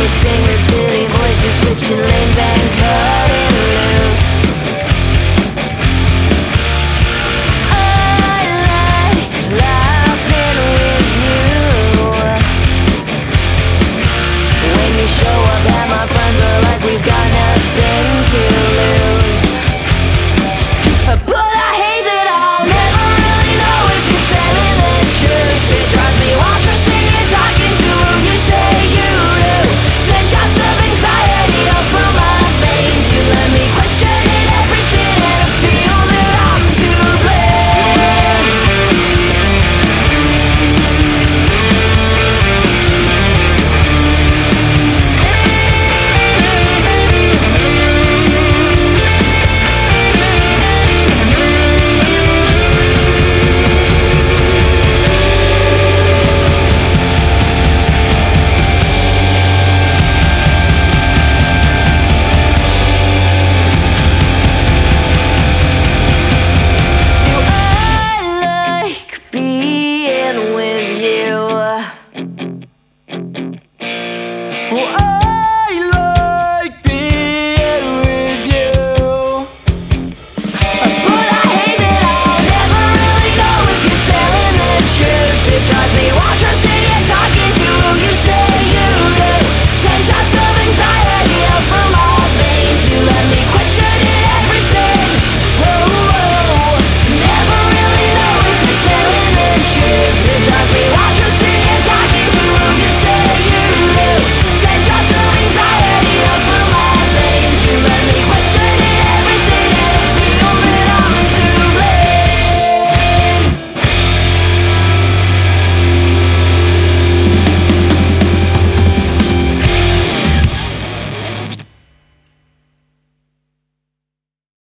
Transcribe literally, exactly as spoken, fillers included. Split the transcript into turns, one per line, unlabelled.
we sing with silly voices, switching lanes and cutting loose. I like laughing with you. When you show up at my front door like we've got nothing to lose. But I hate that I'll never really know if you're telling the truth. It drives me wild trusting you're talking to who you say you do. Send shots of anxiety up from my veins. You let me questioning everything and I feel that I'm to blame. Do I like being with you? Well,